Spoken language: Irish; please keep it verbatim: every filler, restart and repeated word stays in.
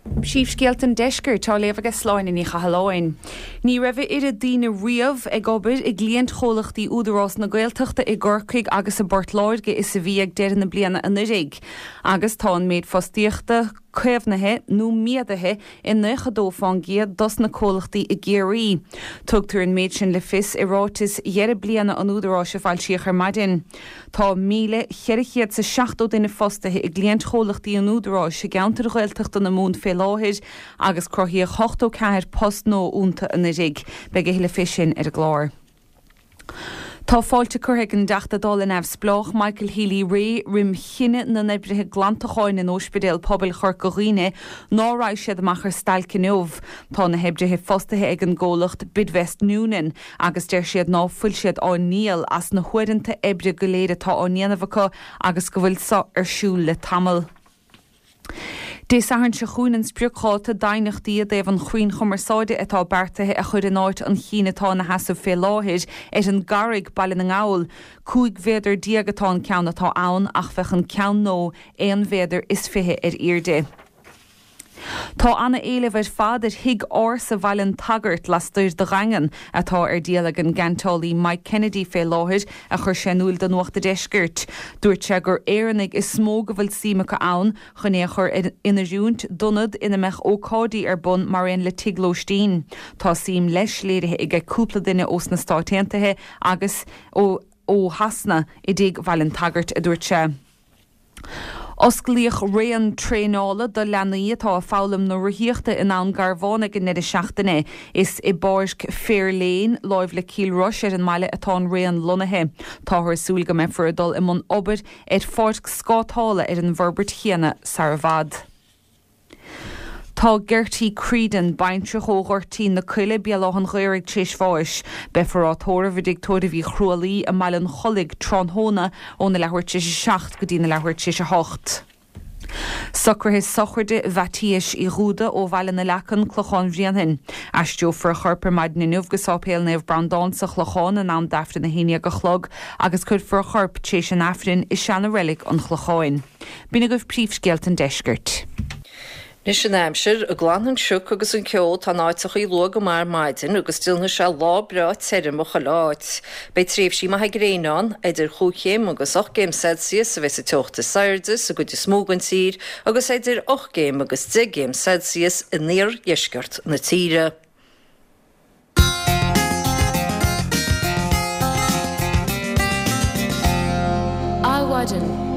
Síomh scialtan deisceir tá léamh agus sláin in chahalláin. Ní raibh iad daoine riamh ag obair i gclíonn chomhlachtaí údarás na Gaeltachta i gCorcaigh agus a Bortláirge is a bhí ag deireadh na bliana a nuirig. Agus tá an méid fostíochta cuimhnathe nó miadathe in nucha dófáin giad dos na cólachtaí i géirí. Tugtar an méid sin le fis i rátas dhearra bliana an údarás a bhail siach ar maidin. Tá míle cheirichéad sa seachtó duine fostathe i gclíonn chomhlachtaí an údarás i gceantar Gaeltachta na mún fé láthir agus cruthaí chochtó ceathair post nó únta a nuirig beag a hiile fisin ar a glár. Tá fáilte curthaigh an deachtadáil in Eabsplách Michael Healy Ray rim chinne na nebrithe glantacháin in Ospidéal Pobal Chorcaghine ná raibh siad amachar stailce nuamh. Tá na hebdrithe fostathe ag an ggólacht Bidvest Noonan agus deir siad ná fuil siad á níl as na huirinte ebre go léire tá á níanamhacha agus go bhfuil sa ar siúl le tamil. Dé sahann se chuún an spriúcháta dainachtaí a déobh an chuoin chumarsáide atá beartathe a chur in áit an chinatá na heasamh fé láthir ar an garig bailin an gáil. Cúig bhéidir diagatá an ceann atá ann ach bheith an ceann nó éon bhéidir is fithe ar irde. Tá anna éileh ar fad ar thuig ár sa bhailin tagart las stoir de rangan atá ar díalag an gantálaí Mike Kennedy fé láthir a chur séanúil den nuachta deisgirt. Dúirt sé gur éannig is smó go bhfuil símacha ann chuné chur inarúnt donad ina meach ócádaí ar bun mar aon le tiglóistín. Tá sim leis léirithe ag ag cúpla duine os na stáitiantathe agus ó ó hasna i dtí bhailin tagart a dúirt sé. Oscailíoch réan tréála do leanaí atá a fálam nó ruthíochta in an garbhána go neidir seachtaine is i báirc Fairlane láimh le Kilrush ar an mile atá réan lonathe. Táthir súil go mé fuadal i món obair ar fáirt scátála ar an Verbert Chéana Saravad. Tá Gertie Creedon baintre chóghirtí na cuile bealach an ghuiirigh tríos fáis. Befarrá tóra bhídig tóra bhí chrualaí a mailen cholig trónhóna ó na lehair tríos seacht go dtí na lehair tríos hocht. Sucrthe sochirde bhetíis i rúda ó bhaile na lechan chlocháin bhríanhin. Aisteo for chorpar maid na nuamh go sápéal naomh brandán sa chlocháin an am deafta na héine go chlog agus chud for chorp tééis an afrin is seanna relic an chlocháin. Bína goibh príomhscéalt an deisgirt. Nis an aimsir a glanhan siúc agus an ceol tá náiteach í lu go mar maidin agus tilna se lá bra terim a chaláit. Bei tríomh sí mai gréán idir chuchéim agus och géim Celsius a bheits a teochta sairdes a go de smógan tír agus idir och géim agus de géim Celsius in níor dheisceart na tíre. Áhaidan